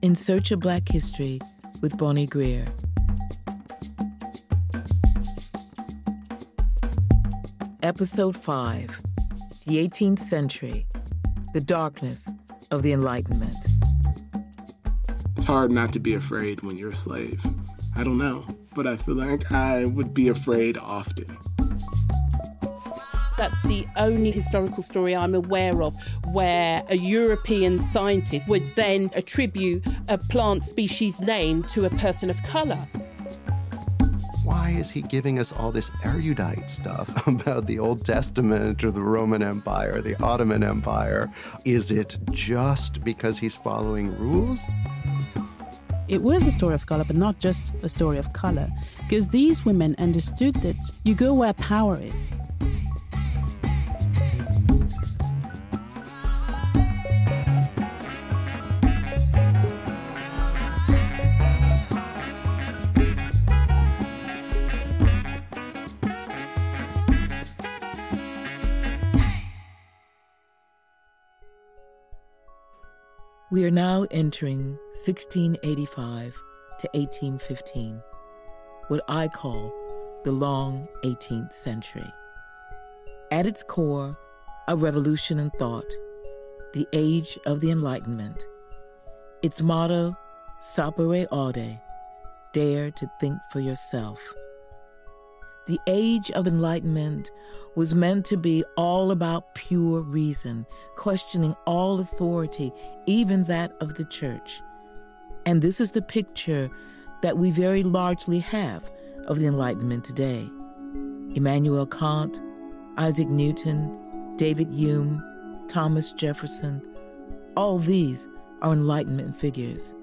In Search of Black History with Bonnie Greer. Episode 5, The 18th Century, The Darkness of the Enlightenment. It's hard not to be afraid when you're a slave. I don't know, but I feel like I would be afraid often. That's the only historical story I'm aware of where a European scientist would then attribute a plant species name to a person of colour. Why is he giving us all this erudite stuff about the Old Testament or the Roman Empire, the Ottoman Empire? Is it just because he's following rules? It was a story of colour, but not just a story of colour, because these women understood that you go where power is. We are now entering 1685 to 1815, what I call the long 18th century. At its core, a revolution in thought, the age of the Enlightenment. Its motto, Sapere Aude, dare to think for yourself. The age of enlightenment was meant to be all about pure reason, questioning all authority, even that of the church. And this is the picture that we very largely have of the Enlightenment today. Immanuel Kant, Isaac Newton, David Hume, Thomas Jefferson, all these are Enlightenment figures.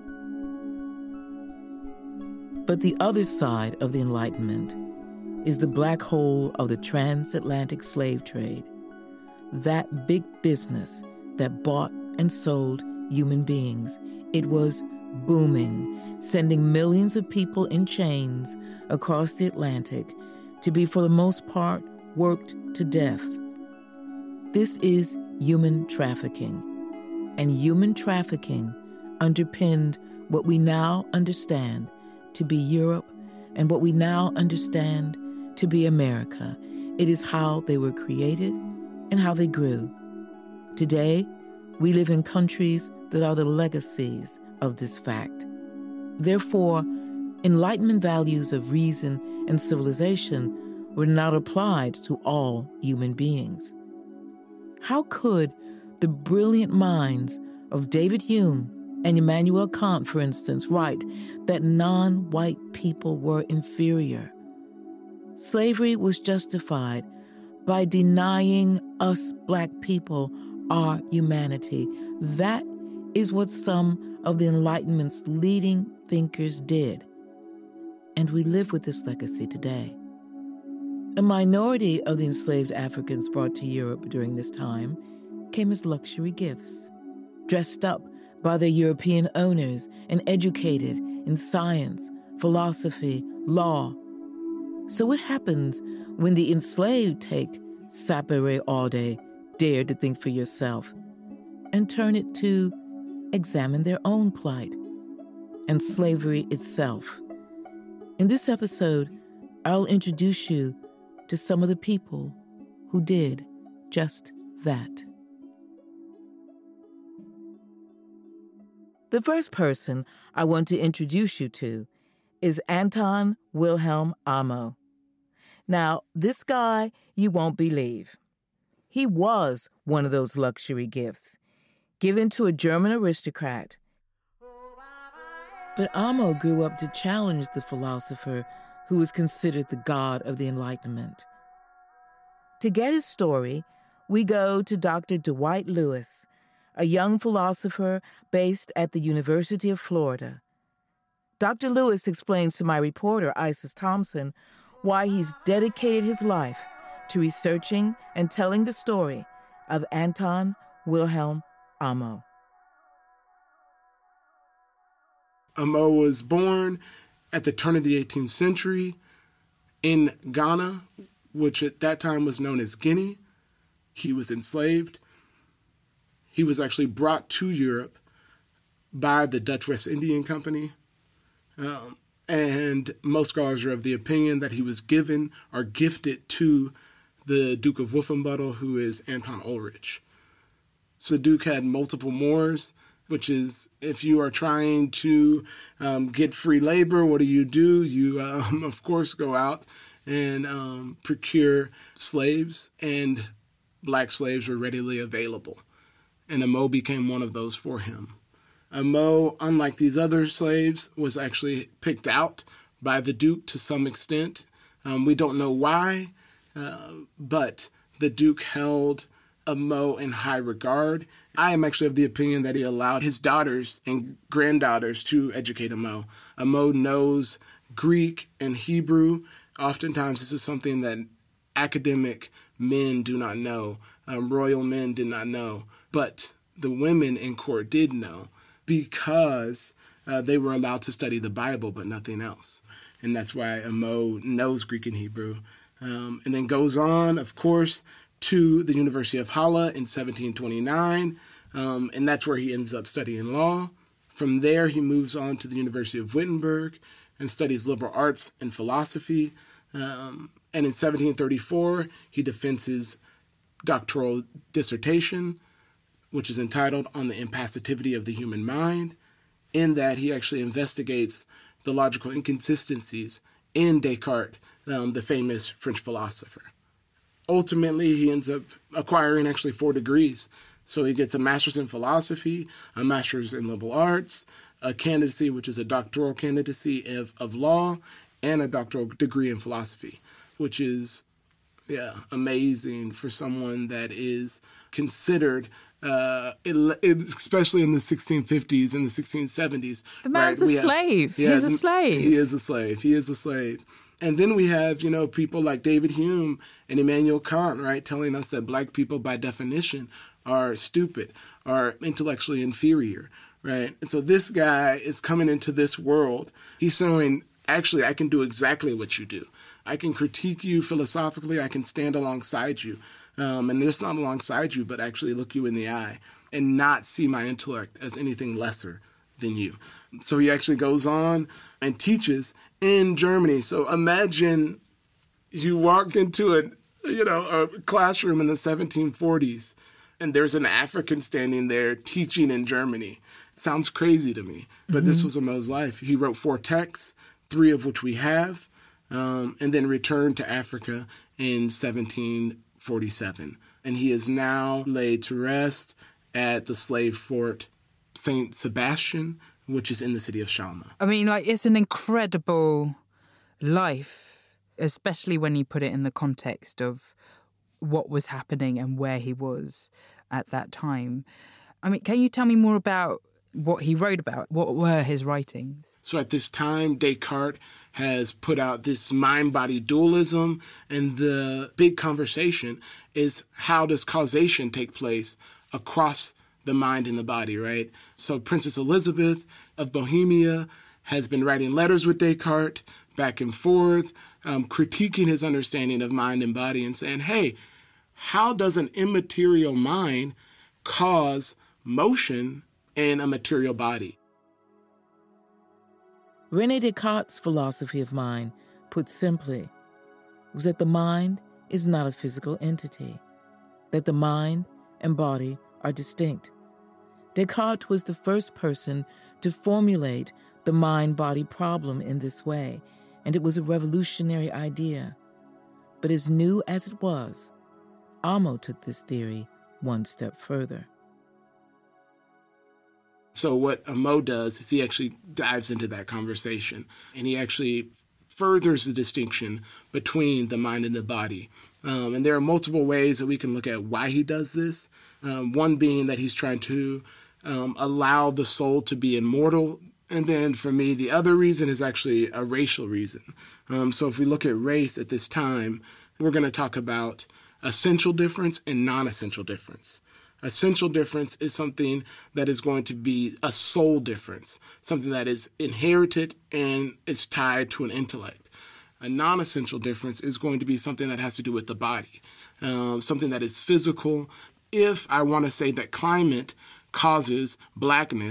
But the other side of the Enlightenment is the black hole of the transatlantic slave trade, that big business that bought and sold human beings. It was booming, sending millions of people in chains across the Atlantic to be, for the most part, worked to death. This is human trafficking, and human trafficking underpinned what we now understand to be Europe and what we now understand to be America. It is how they were created and how they grew. Today, we live in countries that are the legacies of this fact. Therefore, Enlightenment values of reason and civilization were not applied to all human beings. How could the brilliant minds of David Hume and Immanuel Kant, for instance, write that non-white people were inferior? Slavery was justified by denying us black people our humanity. That is what some of the Enlightenment's leading thinkers did. And we live with this legacy today. A minority of the enslaved Africans brought to Europe during this time came as luxury gifts, dressed up by their European owners and educated in science, philosophy, law. So what happens when the enslaved take Sapere Aude, dare to think for yourself, and turn it to examine their own plight and slavery itself? In this episode, I'll introduce you to some of the people who did just that. The first person I want to introduce you to is Anton Wilhelm Amo. Now, this guy you won't believe. He was one of those luxury gifts, given to a German aristocrat. But Amo grew up to challenge the philosopher who was considered the god of the Enlightenment. To get his story, we go to Dr. Dwight Lewis, a young philosopher based at the University of Florida. Dr. Lewis explains to my reporter, Isis Thompson, why he's dedicated his life to researching and telling the story of Anton Wilhelm Amo. Amo was born at the turn of the 18th century in Ghana, which at that time was known as Guinea. He was enslaved. He was actually brought to Europe by the Dutch West Indian Company. And most scholars are of the opinion that he was given or gifted to the Duke of Wolfenbüttel, who is Anton Ulrich. So the Duke had multiple Moors, which is if you are trying to get free labor, what do? You, of course, go out and procure slaves, and black slaves were readily available. And Amo became one of those for him. Amo, unlike these other slaves, was actually picked out by the Duke to some extent. We don't know why, but the Duke held Amo in high regard. I am actually of the opinion that he allowed his daughters and granddaughters to educate Amo. Amo knows Greek and Hebrew. Oftentimes, this is something that academic men do not know, royal men did not know, but the women in court did know because they were allowed to study the Bible, but nothing else. And that's why Amo knows Greek and Hebrew. And then goes on, of course, to the University of Halle in 1729, and that's where he ends up studying law. From there, he moves on to the University of Wittenberg and studies liberal arts and philosophy. And in 1734, he defends his doctoral dissertation, which is entitled On the Impassivity of the Human Mind, in that he actually investigates the logical inconsistencies in Descartes, the famous French philosopher. Ultimately, he ends up acquiring actually 4 degrees. So he gets a master's in philosophy, a master's in liberal arts, a candidacy, which is a doctoral candidacy of law, and a doctoral degree in philosophy, which is, amazing for someone that is considered, especially in the 1650s and the 1670s. The man's a slave. He's a slave. He is a slave. He is a slave. And then we have, people like David Hume and Immanuel Kant, right, telling us that black people by definition are stupid, are intellectually inferior, right? And so this guy is coming into this world. He's showing, actually, I can do exactly what you do. I can critique you philosophically. I can stand alongside you. And just not alongside you, but actually look you in the eye and not see my intellect as anything lesser than you. So he actually goes on and teaches in Germany. So imagine you walk into a classroom in the 1740s and there's an African standing there teaching in Germany. Sounds crazy to me, but this was Amo's life. He wrote 4 texts, 3 of which we have, and then returned to Africa in 1747. And he is now laid to rest at the slave fort St. Sebastian, which is in the city of Shalma. I mean, it's an incredible life, especially when you put it in the context of what was happening and where he was at that time. I mean, can you tell me more about what he wrote about? What were his writings? So at this time, Descartes has put out this mind-body dualism, and the big conversation is how does causation take place across the mind and the body, right? So Princess Elizabeth of Bohemia has been writing letters with Descartes back and forth, critiquing his understanding of mind and body and saying, hey, how does an immaterial mind cause motion in a material body? René Descartes' philosophy of mind, put simply, was that the mind is not a physical entity, that the mind and body are distinct. Descartes was the first person to formulate the mind-body problem in this way, and it was a revolutionary idea. But as new as it was, Amo took this theory one step further. So what Amo does is he actually dives into that conversation, and he actually furthers the distinction between the mind and the body. And there are multiple ways that we can look at why he does this. One being that he's trying to allow the soul to be immortal. And then for me, the other reason is actually a racial reason. So if we look at race at this time, we're going to talk about essential difference and non-essential difference. Essential difference is something that is going to be a soul difference, something that is inherited and is tied to an intellect. A non-essential difference is going to be something that has to do with the body, something that is physical. If I want to say that climate causes blackness,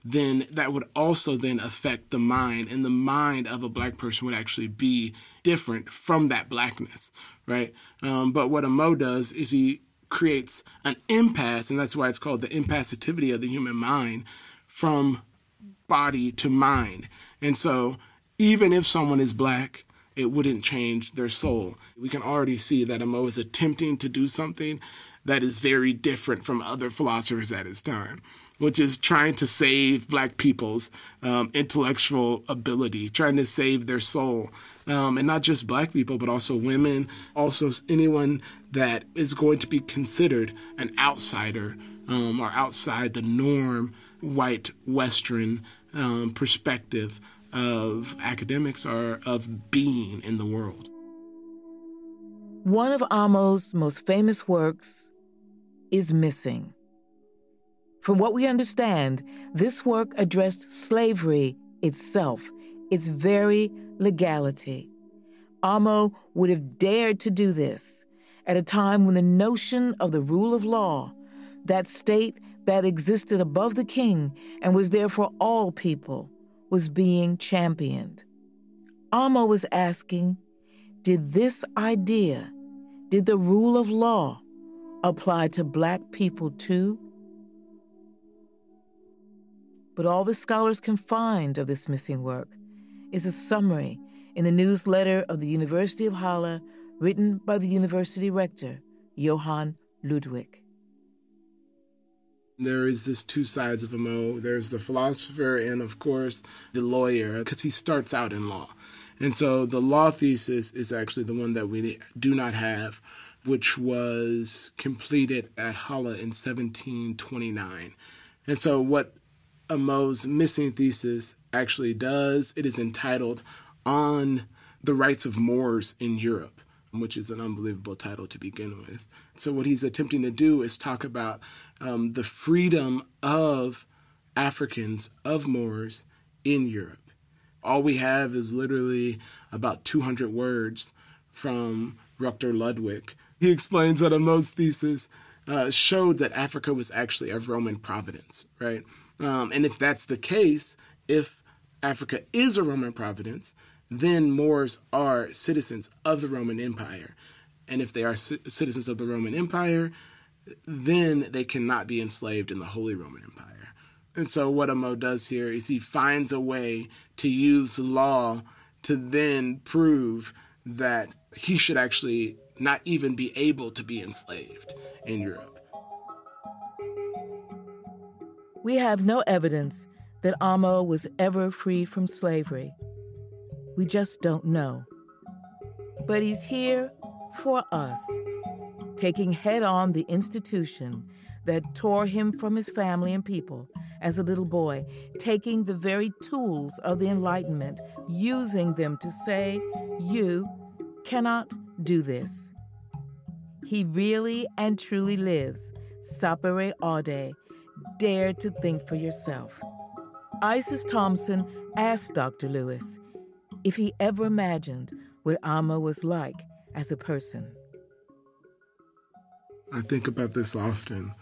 then that would also then affect the mind, and the mind of a black person would actually be different from that blackness, right? But what Amo does is he creates an impasse, and that's why it's called the impassivity of the human mind, from body to mind. And so even if someone is black, it wouldn't change their soul. We can already see that Amo is attempting to do something that is very different from other philosophers at his time, which is trying to save black people's intellectual ability, trying to save their soul. And not just black people, but also women, also anyone that is going to be considered an outsider or outside the norm, white Western perspective of academics or of being in the world. One of Amo's most famous works is Missing. From what we understand, this work addressed slavery itself, its very legality. Amo would have dared to do this at a time when the notion of the rule of law, that state that existed above the king and was there for all people, was being championed. Amo was asking, did this idea, did the rule of law apply to black people too? But all the scholars can find of this missing work is a summary in the newsletter of the University of Halle, written by the university rector, Johann Ludwig. There is this two sides of Amo. There's the philosopher and, of course, the lawyer, because he starts out in law. And so the law thesis is actually the one that we do not have, which was completed at Halle in 1729. And so what Amo's missing thesis actually does, it is entitled On the Rights of Moors in Europe, which is an unbelievable title to begin with. So what he's attempting to do is talk about the freedom of Africans, of Moors in Europe. All we have is literally about 200 words from Dr. Ludwig. He explains that Amo's thesis showed that Africa was actually a Roman providence, right? And if that's the case, if Africa is a Roman providence, then Moors are citizens of the Roman Empire. And if they are citizens of the Roman Empire, then they cannot be enslaved in the Holy Roman Empire. And so what Amo does here is he finds a way to use law to then prove that he should actually not even be able to be enslaved in Europe. We have no evidence that Amo was ever freed from slavery. We just don't know. But he's here for us, taking head-on the institution that tore him from his family and people as a little boy, taking the very tools of the Enlightenment, using them to say, you cannot do this. He really and truly lives. Sapere aude. Dare to think for yourself. Isis Thompson asked Dr. Lewis if he ever imagined what Amo was like as a person. I think about this often.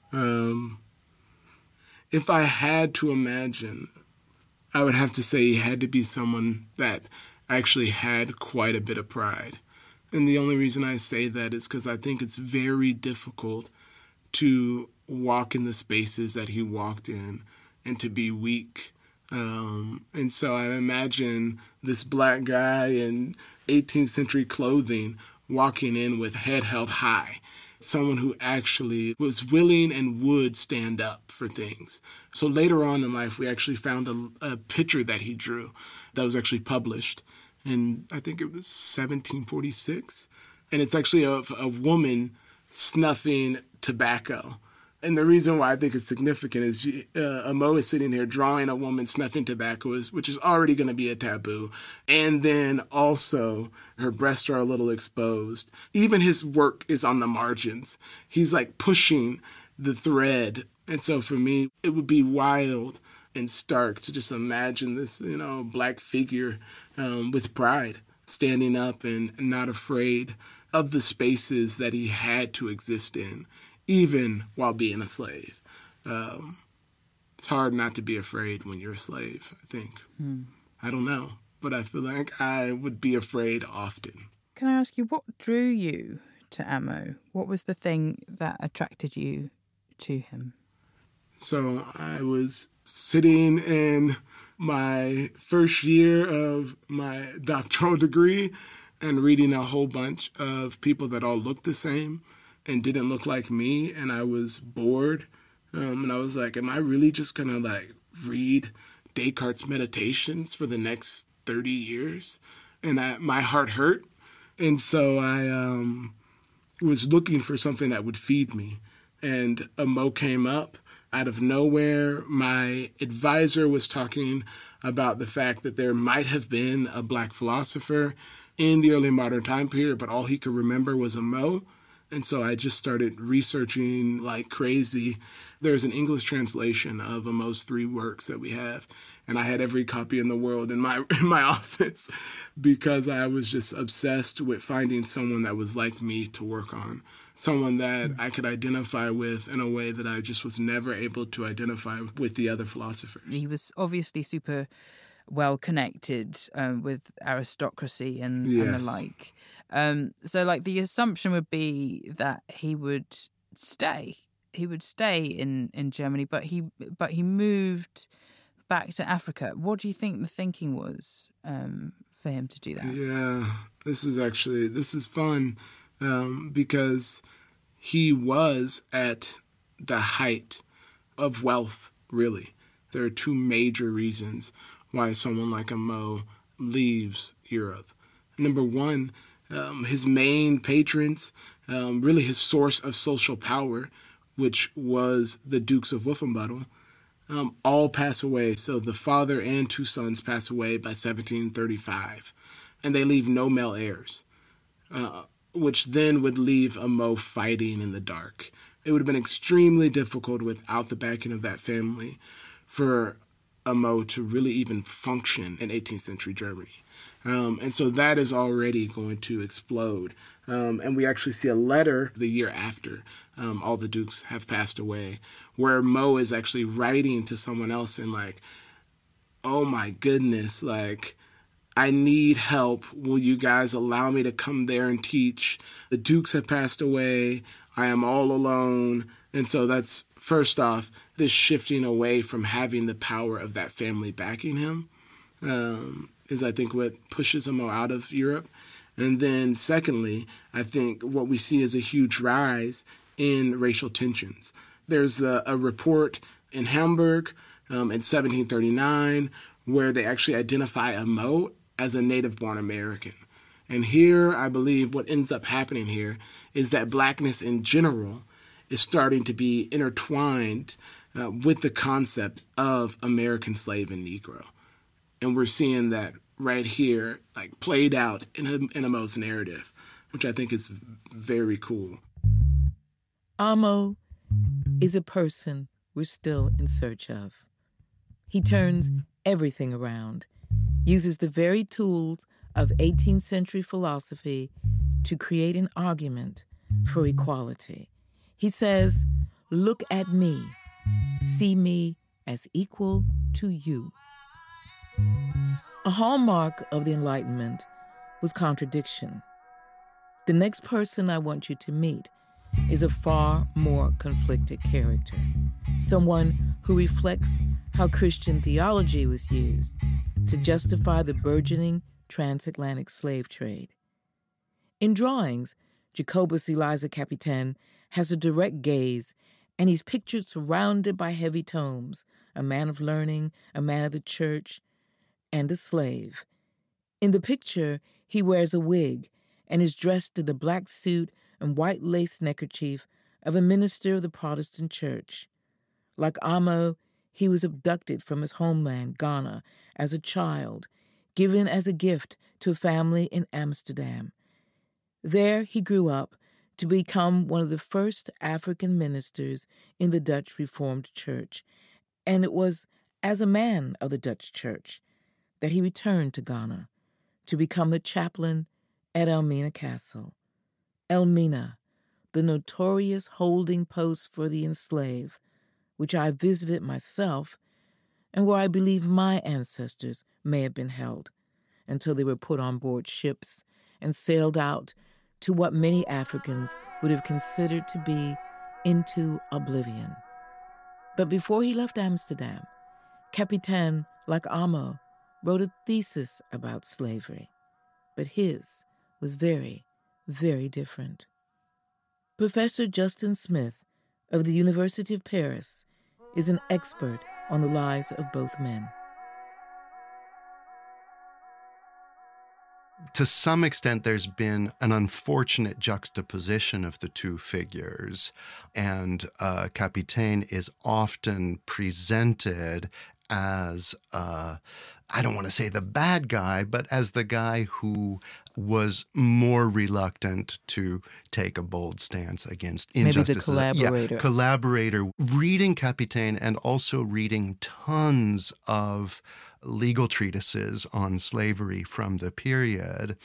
If I had to imagine, I would have to say he had to be someone that actually had quite a bit of pride. And the only reason I say that is because I think it's very difficult to walk in the spaces that he walked in and to be weak. And so I imagine this black guy in 18th century clothing walking in with head held high, someone who actually was willing and would stand up for things. So later on in life, we actually found a picture that he drew that was actually published. And I think it was 1746. And it's actually a woman snuffing tobacco. And the reason why I think it's significant is Amo is sitting here drawing a woman snuffing tobacco, which is already going to be a taboo. And then also her breasts are a little exposed. Even his work is on the margins. He's like pushing the thread. And so for me, it would be wild and stark to just imagine this, black figure with pride, standing up and not afraid of the spaces that he had to exist in, even while being a slave. It's hard not to be afraid when you're a slave, I think. I don't know, but I feel like I would be afraid often. Can I ask you, what drew you to Amo? What was the thing that attracted you to him? So I was sitting in my first year of my doctoral degree and reading a whole bunch of people that all looked the same and didn't look like me, and I was bored. And I was like, am I really just going to like read Descartes' Meditations for the next 30 years? And my heart hurt. And so I was looking for something that would feed me. And Amo came up out of nowhere. My advisor was talking about the fact that there might have been a Black philosopher in the early modern time period, but all he could remember was Amo. And so I just started researching like crazy. There's an English translation of Amo's 3 works that we have, and I had every copy in the world in my office because I was just obsessed with finding someone that was like me to work on, someone that I could identify with in a way that I just was never able to identify with the other philosophers. He was obviously super well connected with aristocracy and the like. So like the assumption would be that he would stay. He would stay in Germany, but he moved back to Africa. What do you think the thinking was for him to do that? Yeah, this is fun because he was at the height of wealth, really. There are 2 major reasons why someone like Amo leaves Europe. Number one, his main patrons, really his source of social power, which was the Dukes of Wolfenbüttel, all pass away. So the father and 2 sons pass away by 1735, and they leave no male heirs, which then would leave Amo fighting in the dark. It would have been extremely difficult without the backing of that family for Amo to really even function in 18th century Germany. And so that is already going to explode. And we actually see a letter the year after all the dukes have passed away, where Mo is actually writing to someone else and like, oh my goodness, like, I need help. Will you guys allow me to come there and teach? The dukes have passed away. I am all alone. And so that's, first off, this shifting away from having the power of that family backing him is, I think, what pushes him out of Europe. And then secondly, I think what we see is a huge rise in racial tensions. There's a report in Hamburg in 1739 where they actually identify Amo as a native-born American. And here, I believe what ends up happening here is that blackness in general is starting to be intertwined with the concept of American slave and Negro. And we're seeing that right here, like played out in Amo's narrative, which I think is very cool. Amo is a person we're still in search of. He turns everything around, uses the very tools of 18th century philosophy to create an argument for equality. He says, look at me, see me as equal to you. A hallmark of the Enlightenment was contradiction. The next person I want you to meet is a far more conflicted character, someone who reflects how Christian theology was used to justify the burgeoning transatlantic slave trade. In drawings, Jacobus Eliza Capitan has a direct gaze, and he's pictured surrounded by heavy tomes, a man of learning, a man of the church, and a slave. In the picture, he wears a wig and is dressed in the black suit and white lace neckerchief of a minister of the Protestant church. Like Amo, he was abducted from his homeland, Ghana, as a child, given as a gift to a family in Amsterdam. There he grew up to become one of the first African ministers in the Dutch Reformed Church, and it was as a man of the Dutch Church that he returned to Ghana to become the chaplain at Elmina Castle. Elmina, the notorious holding post for the enslaved, which I visited myself and where I believe my ancestors may have been held until they were put on board ships and sailed out to what many Africans would have considered to be into oblivion. But before he left Amsterdam, Kapitein, like Amo, wrote a thesis about slavery, but his was very, very different. Professor Justin Smith of the University of Paris is an expert on the lives of both men. To some extent, there's been an unfortunate juxtaposition of the two figures, and Kapitein is often presented as, I don't want to say the bad guy, but as the guy who was more reluctant to take a bold stance against injustice. Maybe the collaborator. Yeah, collaborator. Reading Kapitein and also reading tons of legal treatises on slavery from the period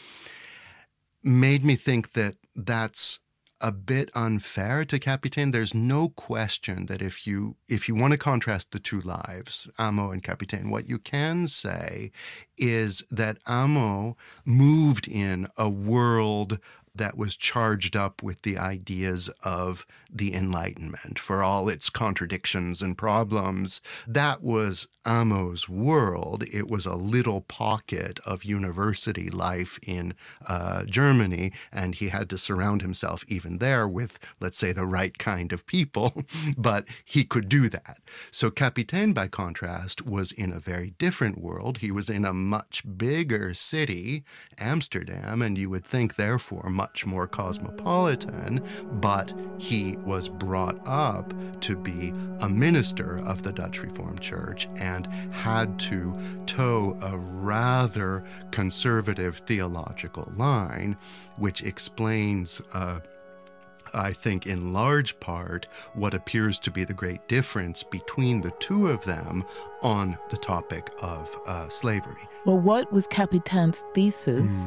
made me think that that's a bit unfair to Kapitein. There's no question that if you want to contrast the two lives, Amo and Kapitein, what you can say is that Amo moved in a world that was charged up with the ideas of the Enlightenment. For all its contradictions and problems, that was Amo's world. It was a little pocket of university life in Germany, and he had to surround himself even there with, let's say, the right kind of people, but he could do that. So Kapitein, by contrast, was in a very different world. He was in a much bigger city, Amsterdam, and you would think, therefore, much more cosmopolitan, but he was brought up to be a minister of the Dutch Reformed Church and had to toe a rather conservative theological line, which explains I think in large part what appears to be the great difference between the two of them on the topic of slavery. Well, what was Kapitein's thesis?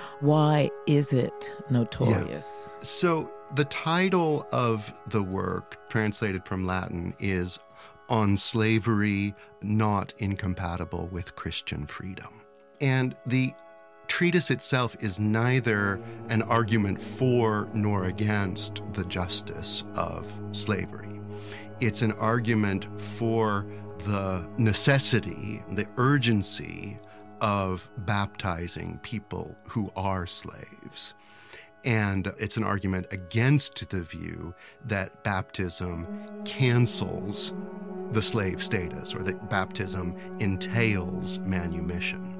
Why is it notorious? Yeah. So the title of the work, translated from Latin, is On Slavery Not Incompatible with Christian Freedom. And the treatise itself is neither an argument for nor against the justice of slavery. It's an argument for the necessity, the urgency of baptizing people who are slaves. And it's an argument against the view that baptism cancels the slave status, or that baptism entails manumission.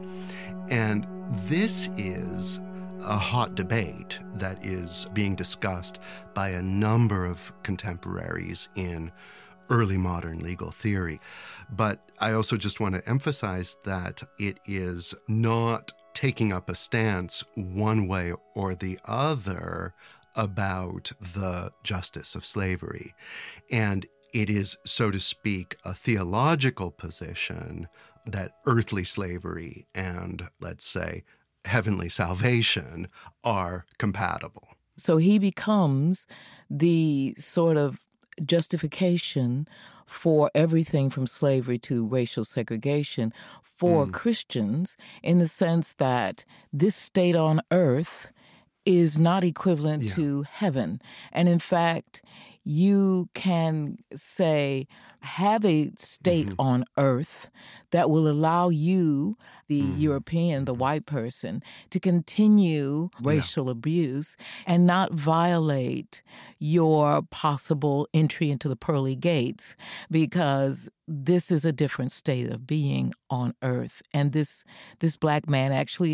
And this is a hot debate that is being discussed by a number of contemporaries in early modern legal theory. But I also just want to emphasize that it is not taking up a stance one way or the other about the justice of slavery. And it is, so to speak, a theological position that earthly slavery and, let's say, heavenly salvation are compatible. So he becomes the sort of justification for everything from slavery to racial segregation for Christians, in the sense that this state on earth is not equivalent to heaven. And in fact, you can say, have a state on earth that will allow you, the European, the white person, to continue racial abuse and not violate your possible entry into the pearly gates, because this is a different state of being on earth. And this black man actually,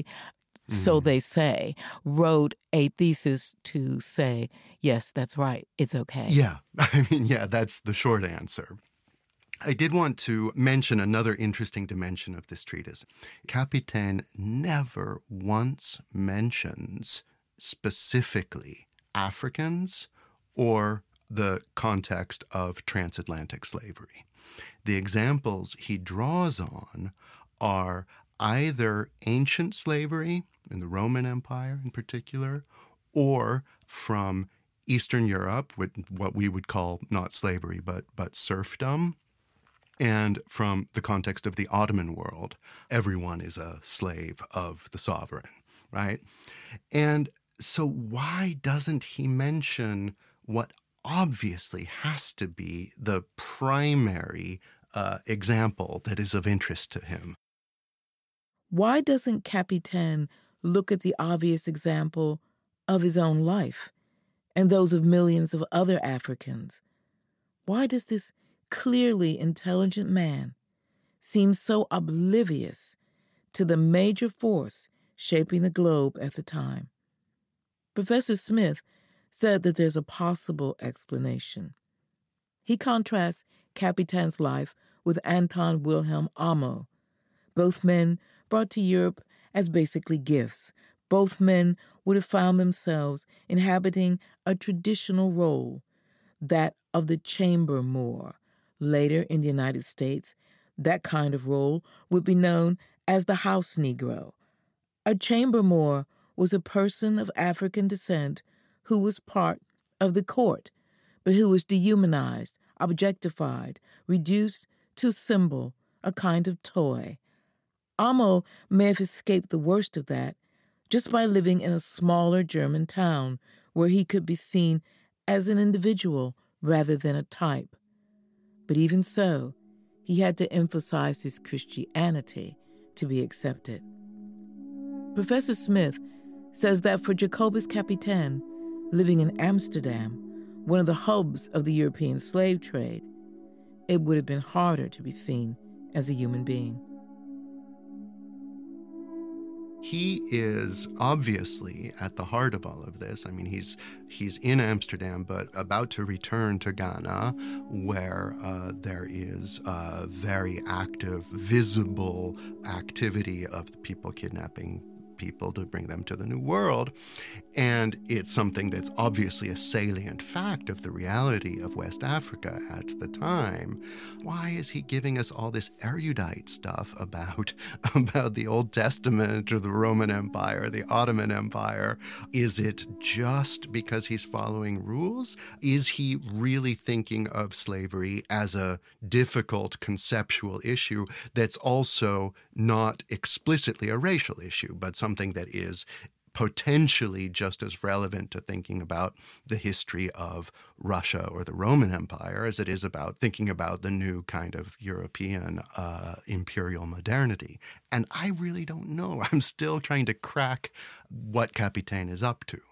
so they say, wrote a thesis to say, yes, that's right, it's okay. Yeah, I mean, that's the short answer. I did want to mention another interesting dimension of this treatise. Kapitein never once mentions specifically Africans or the context of transatlantic slavery. The examples he draws on are either ancient slavery, in the Roman Empire in particular, or from Eastern Europe, with what we would call not slavery, but serfdom. And from the context of the Ottoman world, everyone is a slave of the sovereign, right? And so why doesn't he mention what obviously has to be the primary example that is of interest to him? Why doesn't Capitan look at the obvious example of his own life and those of millions of other Africans? Why does this clearly intelligent man seem so oblivious to the major force shaping the globe at the time? Professor Smith said that there's a possible explanation. He contrasts Capitan's life with Anton Wilhelm Amo. Both men brought to Europe as basically gifts. Both men would have found themselves inhabiting a traditional role, that of the chamber Moor. Later in the United States, that kind of role would be known as the house Negro. A chamber Moor was a person of African descent who was part of the court, but who was dehumanized, objectified, reduced to a symbol, a kind of toy. Amo may have escaped the worst of that just by living in a smaller German town where he could be seen as an individual rather than a type. But even so, he had to emphasize his Christianity to be accepted. Professor Smith says that for Jacobus Capitan, living in Amsterdam, one of the hubs of the European slave trade, it would have been harder to be seen as a human being. He is obviously at the heart of all of this. I mean, he's in Amsterdam, but about to return to Ghana, where there is a very active, visible activity of the people kidnapping people to bring them to the New World. And it's something that's obviously a salient fact of the reality of West Africa at the time. Why is he giving us all this erudite stuff about the Old Testament or the Roman Empire, the Ottoman Empire? Is it just because he's following rules? Is he really thinking of slavery as a difficult conceptual issue that's also not explicitly a racial issue, but something that is potentially just as relevant to thinking about the history of Russia or the Roman Empire as it is about thinking about the new kind of European imperial modernity? And I really don't know. I'm still trying to crack what Capitan is up to.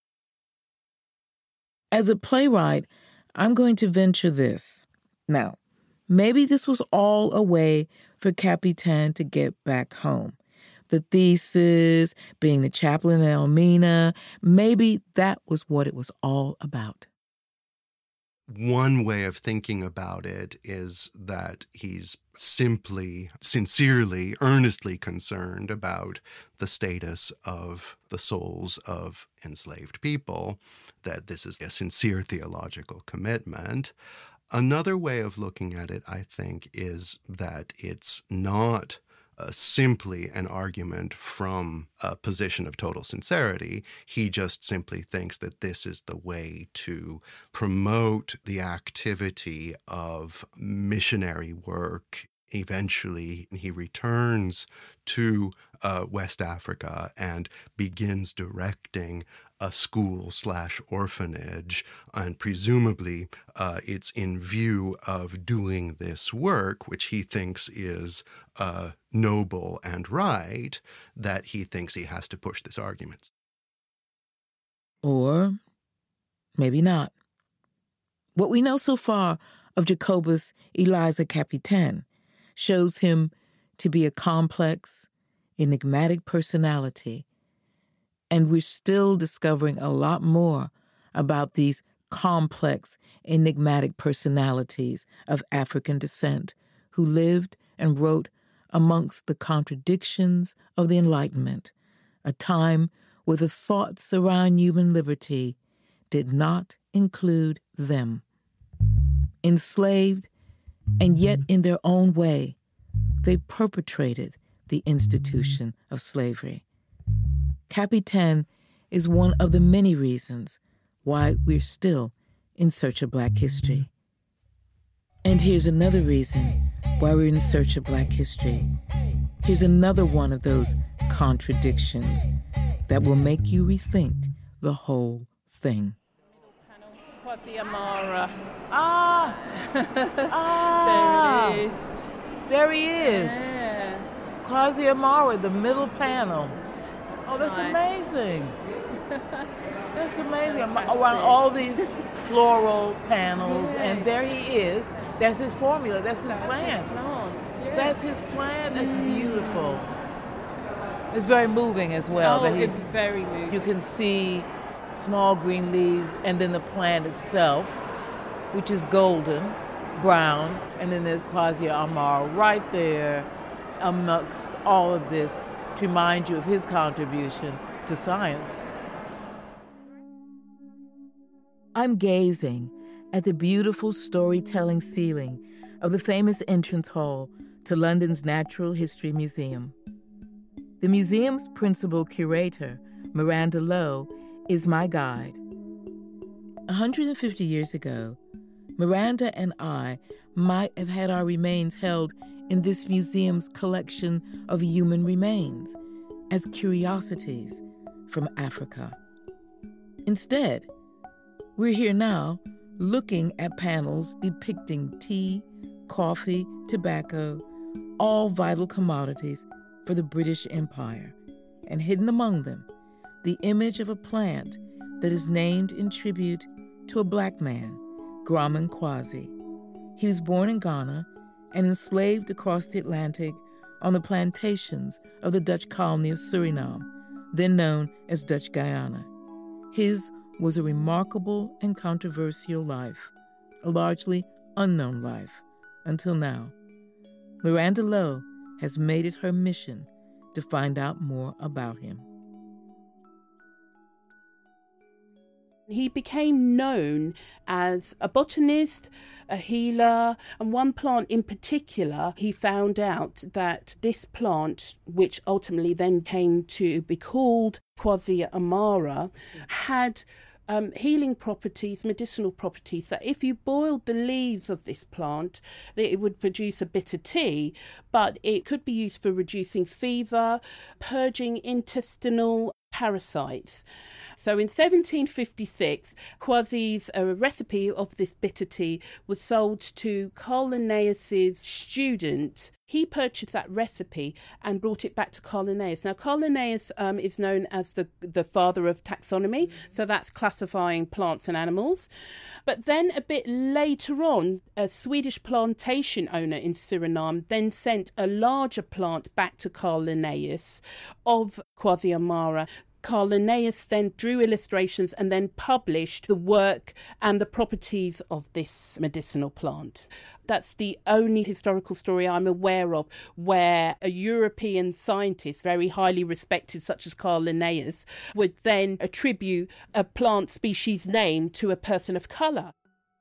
As a playwright, I'm going to venture this. Now, maybe this was all a way for Capitan to get back home. The thesis, being the chaplain in Elmina, maybe that was what it was all about. One way of thinking about it is that he's simply, sincerely, earnestly concerned about the status of the souls of enslaved people, that this is a sincere theological commitment. Another way of looking at it, I think, is that it's not simply an argument from a position of total sincerity. He just simply thinks that this is the way to promote the activity of missionary work. Eventually, he returns to West Africa and begins directing a school/orphanage, and presumably it's in view of doing this work, which he thinks is noble and right, that he thinks he has to push this argument. Or maybe not. What we know so far of Jacobus Eliza Capitan shows him to be a complex, enigmatic personality, and we're still discovering a lot more about these complex, enigmatic personalities of African descent who lived and wrote amongst the contradictions of the Enlightenment, a time where the thoughts around human liberty did not include them. Enslaved, and yet in their own way, they perpetrated the institution of slavery. Capitan is one of the many reasons why we're still in search of Black history. And here's another reason why we're in search of Black history. Here's another one of those contradictions that will make you rethink the whole thing. Kwasi Amara. There it is. There he is. Yeah. Kwasi Amara, the middle panel. That's right. amazing. That's amazing. Around all these floral panels, and there he is. That's his formula. That's his plant. That's his plant. That's beautiful. It's very moving as well. It's very moving. You can see small green leaves, and then the plant itself, which is golden, brown, and then there's Kwasi Amara right there amongst all of this to remind you of his contribution to science. I'm gazing at the beautiful storytelling ceiling of the famous entrance hall to London's Natural History Museum. The museum's principal curator, Miranda Lowe, is my guide. 150 years ago, Miranda and I might have had our remains held in this museum's collection of human remains as curiosities from Africa. Instead, we're here now looking at panels depicting tea, coffee, tobacco, all vital commodities for the British Empire, and hidden among them, the image of a plant that is named in tribute to a Black man, Grauman Kwasi. He was born in Ghana and enslaved across the Atlantic on the plantations of the Dutch colony of Suriname, then known as Dutch Guyana. His was a remarkable and controversial life, a largely unknown life, until now. Miranda Lowe has made it her mission to find out more about him. He became known as a botanist, a healer, and one plant in particular, he found out that this plant, which ultimately then came to be called Kwasi Amara, had healing properties, medicinal properties, that if you boiled the leaves of this plant, it would produce a bitter tea, but it could be used for reducing fever, purging intestinal parasites. So in 1756, Kwasi's recipe of this bitter tea was sold to Carl Linnaeus's student. He purchased that recipe and brought it back to Carl Linnaeus. Now, Carl Linnaeus is known as the father of taxonomy, so that's classifying plants and animals. But then a bit later on, a Swedish plantation owner in Suriname then sent a larger plant back to Carl Linnaeus of Kwasi Amara. Carl Linnaeus then drew illustrations and then published the work and the properties of this medicinal plant. That's the only historical story I'm aware of where a European scientist, very highly respected, such as Carl Linnaeus, would then attribute a plant species name to a person of colour.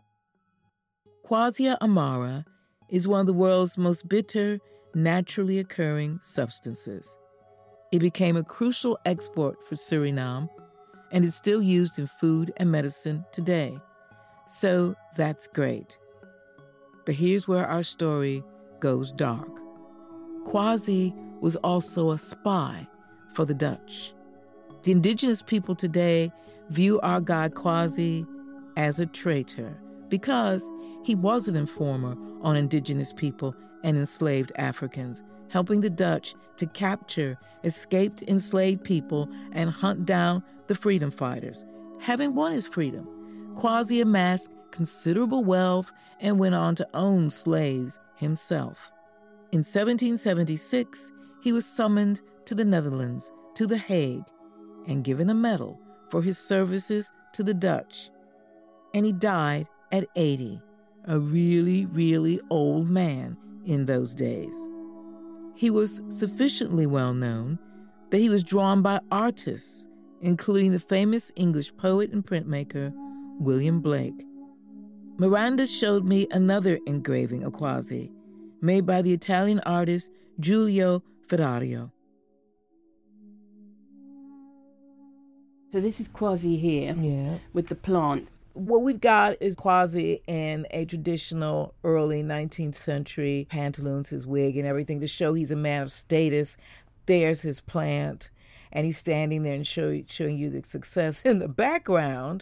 Kwasi Amara is one of the world's most bitter, naturally occurring substances. It became a crucial export for Suriname and is still used in food and medicine today. So that's great. But here's where our story goes dark. Kwasi was also a spy for the Dutch. The indigenous people today view our god Kwasi as a traitor because he was an informer on indigenous people and enslaved Africans, helping the Dutch to capture escaped enslaved people and hunt down the freedom fighters. Having won his freedom, Kwasi amassed considerable wealth and went on to own slaves himself. In 1776, he was summoned to the Netherlands, to The Hague, and given a medal for his services to the Dutch. And he died at 80, a really, really old man in those days. He was sufficiently well known that he was drawn by artists, including the famous English poet and printmaker William Blake. Miranda showed me another engraving of Kwasi, made by the Italian artist Giulio Ferrario. So this is Quasi here with the plant. What we've got is Quasi in a traditional early 19th century pantaloons, his wig and everything to show he's a man of status. There's his plant, and he's standing there and showing you the success. In the background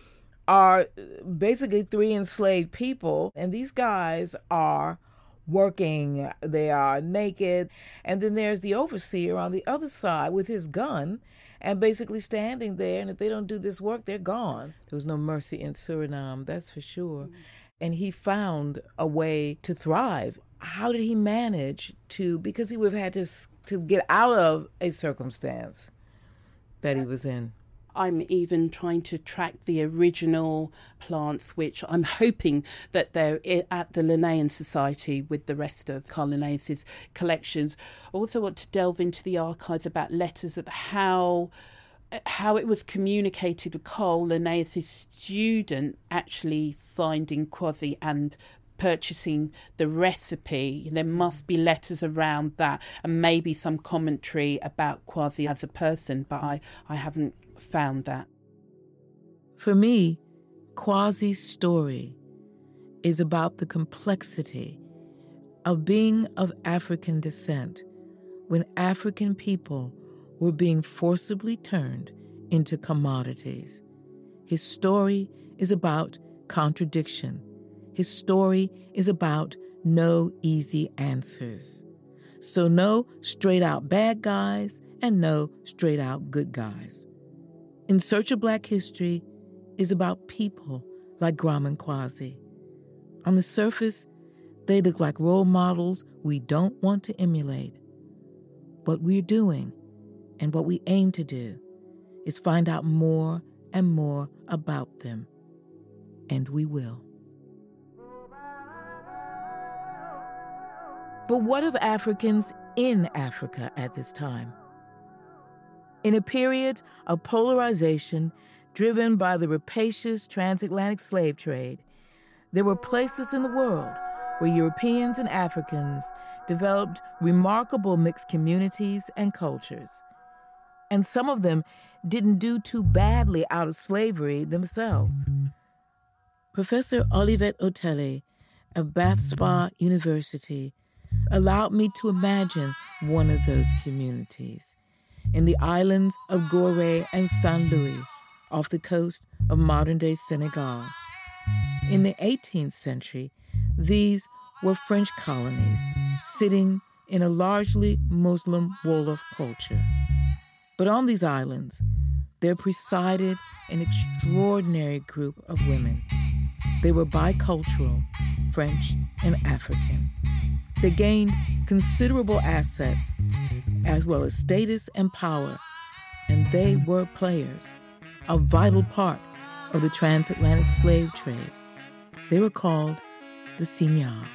are basically 3 enslaved people, and these guys are working. They are naked. And then there's the overseer on the other side with his gun and basically standing there, and if they don't do this work, they're gone. There was no mercy in Suriname, that's for sure. And he found a way to thrive. How did he manage to, because he would have had to get out of a circumstance that he was in. I'm even trying to track the original plants, which I'm hoping that they're at the Linnaean Society with the rest of Carl Linnaeus' collections. I also want to delve into the archives about letters of how it was communicated with Carl Linnaeus' student actually finding Quasi and purchasing the recipe. There must be letters around that and maybe some commentary about Quasi as a person, but I haven't found that. For me, Quasi's story is about the complexity of being of African descent when African people were being forcibly turned into commodities. His story is about contradiction. His story is about no easy answers. So no straight-out bad guys and no straight-out good guys. In Search of Black History is about people like Gram and Quasi. On the surface, they look like role models we don't want to emulate. What we're doing and what we aim to do is find out more and more about them. And we will. But what of Africans in Africa at this time? In a period of polarization driven by the rapacious transatlantic slave trade, there were places in the world where Europeans and Africans developed remarkable mixed communities and cultures. And some of them didn't do too badly out of slavery themselves. Professor Olivet Otele of Bath Spa University allowed me to imagine one of those communities in the islands of Gorée and Saint Louis, off the coast of modern-day Senegal. In the 18th century, these were French colonies sitting in a largely Muslim Wolof culture. But on these islands, there presided an extraordinary group of women. They were bicultural, French and African. They gained considerable assets, as well as status and power, and they were players, a vital part of the transatlantic slave trade. They were called the Signares.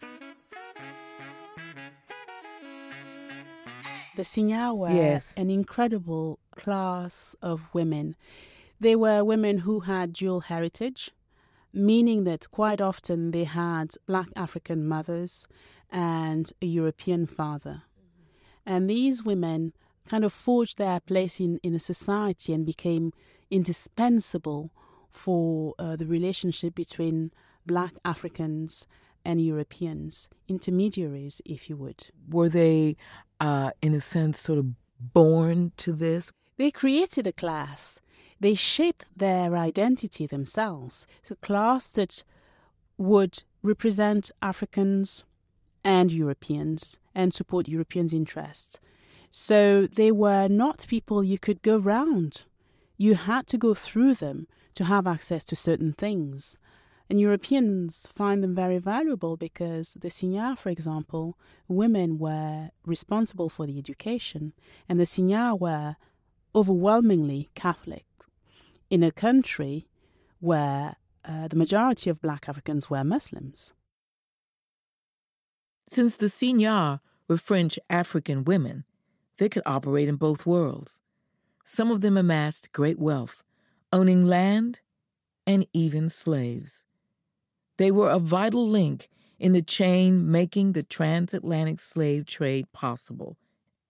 The Signares were an incredible class of women. They were women who had dual heritage, meaning that quite often they had Black African mothers and a European father. And these women kind of forged their place in a society and became indispensable for the relationship between Black Africans and Europeans, intermediaries, if you would. Were they, in a sense, sort of born to this? They created a class. They shaped their identity themselves. So a class that would represent Africans and Europeans and support Europeans' interests. So they were not people you could go round. You had to go through them to have access to certain things. And Europeans find them very valuable because the Signares, for example, women were responsible for the education, and the Signares were overwhelmingly Catholic in a country where the majority of Black Africans were Muslims. Since the Signares were French African women, they could operate in both worlds. Some of them amassed great wealth, owning land and even slaves. They were a vital link in the chain making the transatlantic slave trade possible,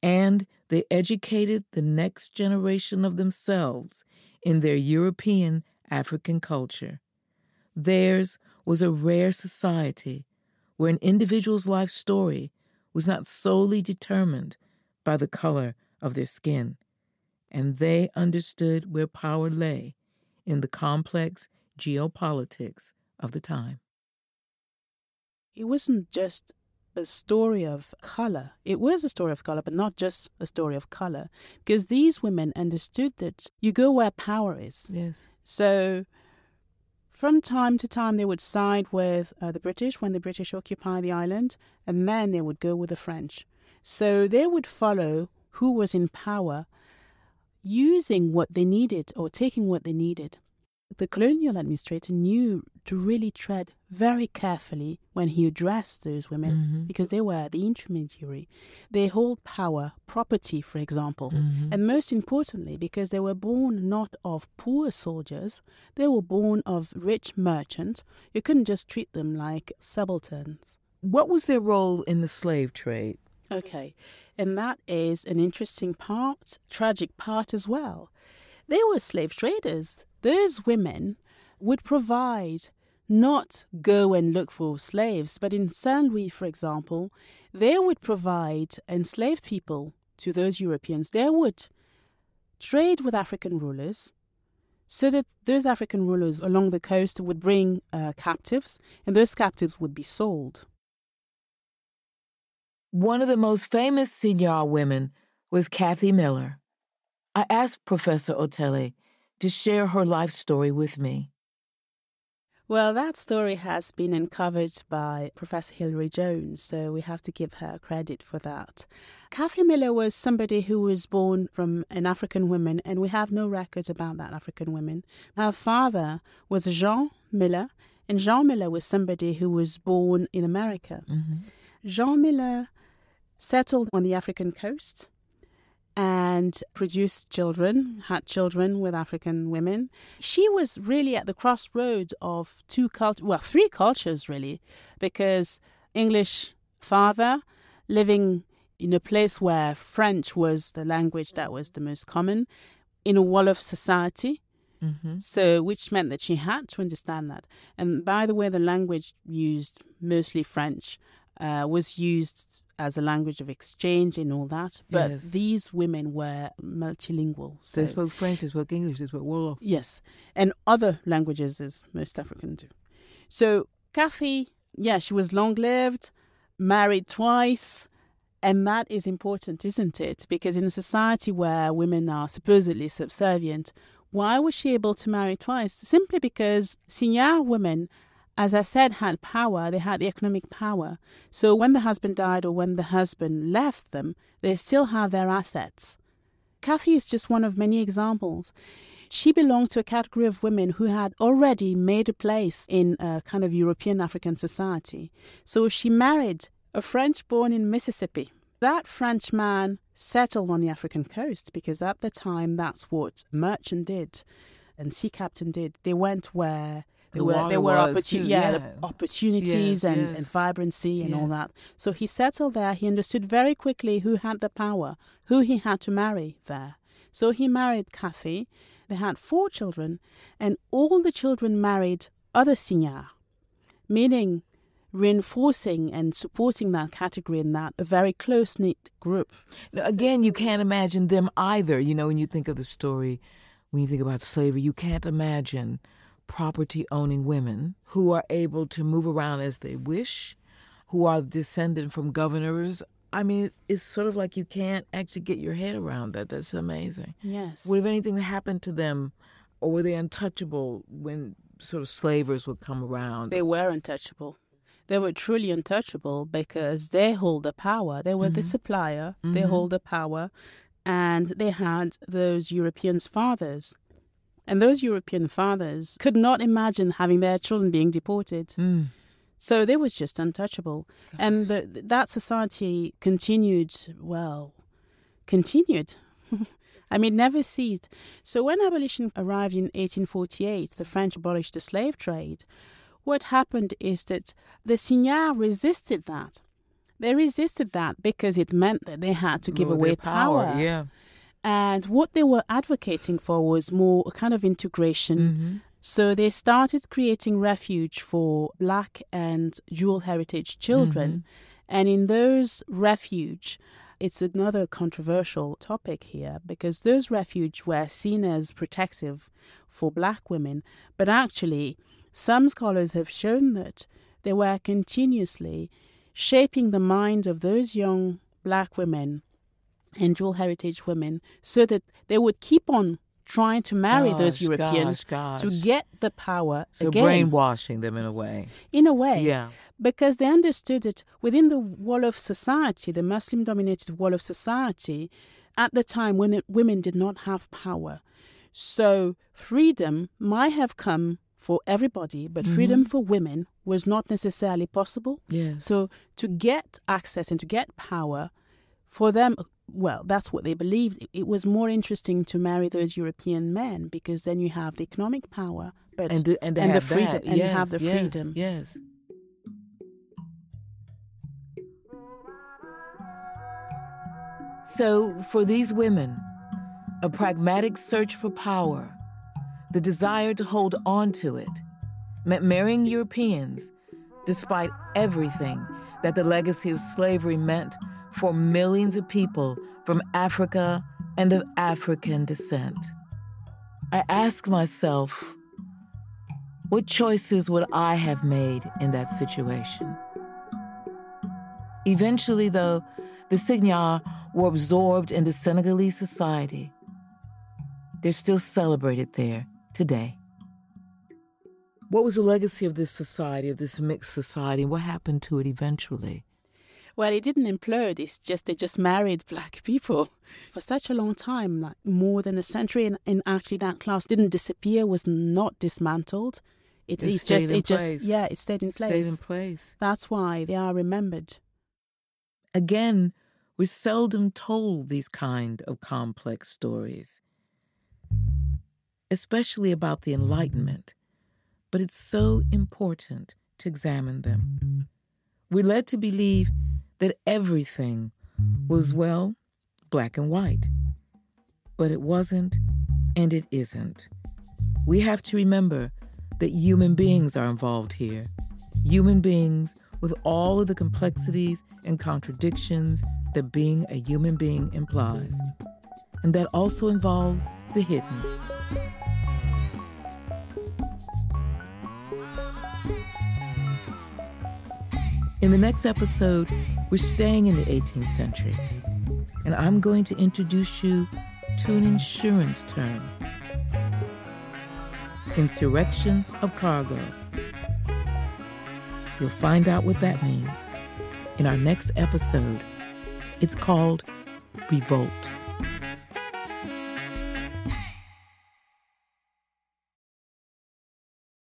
and they educated the next generation of themselves in their European African culture. Theirs was a rare society where an individual's life story was not solely determined by the color of their skin, and they understood where power lay in the complex geopolitics of the time. It wasn't just a story of color. It was a story of color, but not just a story of color, because these women understood that you go where power is. Yes. So from time to time, they would side with the British when the British occupied the island, and then they would go with the French. So they would follow who was in power, using what they needed or taking what they needed. The colonial administrator knew to really tread very carefully when he addressed those women, because they were the intermediary. They hold power, property, for example, and most importantly, because they were born not of poor soldiers, they were born of rich merchants. You couldn't just treat them like subalterns. What was their role in the slave trade? Okay, and that is an interesting part, tragic part as well. They were slave traders. Those women would provide, not go and look for slaves, but in Saint Louis, for example, they would provide enslaved people to those Europeans. They would trade with African rulers so that those African rulers along the coast would bring captives, and those captives would be sold. One of the most famous Seigneur women was Cathy Miller. I asked Professor Otele to share her life story with me. Well, that story has been uncovered by Professor Hilary Jones, so we have to give her credit for that. Cathy Miller was somebody who was born from an African woman, and we have no records about that African woman. Her father was Jean Miller, and Jean Miller was somebody who was born in America. Jean Miller settled on the African coast and produced children, had children with African women. She was really at the crossroads of three cultures, really, because English father living in a place where French was the language that was the most common, in a Wolof society, so which meant that she had to understand that. And by the way, the language used, mostly French, was used as a language of exchange and all that. But Yes. these women were multilingual. So They spoke French, they spoke English, they spoke Wolof. yes, and other languages as most Africans do. So Cathy, she was long-lived, married twice, and that is important, isn't it? Because in a society where women are supposedly subservient, why was she able to marry twice? Simply because Seigneur women, as I said, had power. They had the economic power. So when the husband died or when the husband left them, they still have their assets. Cathy is just one of many examples. She belonged to a category of women who had already made a place in a kind of European African society. So she married a French born in Mississippi. That French man settled on the African coast because at the time that's what merchant did and sea captain did. They went where there were opportunities and vibrancy and all that. So he settled there. He understood very quickly who had the power, who he had to marry there. So he married Cathy. They had 4 children, and all the children married other seigneurs, meaning reinforcing and supporting that category in that a very close-knit group. Now, again, you can't imagine them either. You know, when you think of the story, when you think about slavery, you can't imagine property-owning women who are able to move around as they wish, who are descended from governors. I mean, it's sort of like you can't actually get your head around that. That's amazing. Yes. Would have anything happened to them, or were they untouchable when sort of slavers would come around? They were untouchable. They were truly untouchable because they hold the power. They were the supplier. They hold the power. And they had those Europeans' fathers. And those European fathers could not imagine having their children being deported. So they was just untouchable. And that society continued. I mean, never ceased. So when abolition arrived in 1848, the French abolished the slave trade. What happened is that the seigneur resisted that. They resisted that because it meant that they had to give away power. Yeah. And what they were advocating for was more a kind of integration. Mm-hmm. So they started creating refuge for Black and dual heritage children. Mm-hmm. And in those refuge, it's another controversial topic here because those refuge were seen as protective for Black women. But actually, some scholars have shown that they were continuously shaping the mind of those young Black women and dual heritage women so that they would keep on trying to marry those Europeans to get the power so again. brainwashing them in a way. In a way. Yeah. Because they understood that within the Wolof society, the Muslim-dominated Wolof society, at the time when women did not have power. So freedom might have come for everybody, but freedom for women was not necessarily possible. Yes. So to get access and to get power, for them, well, that's what they believed. It was more interesting to marry those European men because then you have the economic power, but and the freedom, that. And you have the freedom. Yes. So for these women, a pragmatic search for power, the desire to hold on to it, meant marrying Europeans despite everything that the legacy of slavery meant for millions of people from Africa and of African descent. I ask myself, what choices would I have made in that situation? Eventually, though, the Signar were absorbed into Senegalese society. They're still celebrated there today. What was the legacy of this society, of this mixed society? What happened to it eventually? Well, it didn't implode. It's just they just married Black people for such a long time, like more than a century. And actually, that class didn't disappear, was not dismantled. It stayed in place. That's why they are remembered. Again, we're seldom told these kind of complex stories, especially about the Enlightenment. But it's so important to examine them. We're led to believe that everything was, well, black and white. But it wasn't, and it isn't. We have to remember that human beings are involved here. Human beings with all of the complexities and contradictions that being a human being implies. And that also involves the hidden. In the next episode, we're staying in the 18th century, and I'm going to introduce you to an insurance term. Insurrection of cargo. You'll find out what that means in our next episode. It's called Revolt.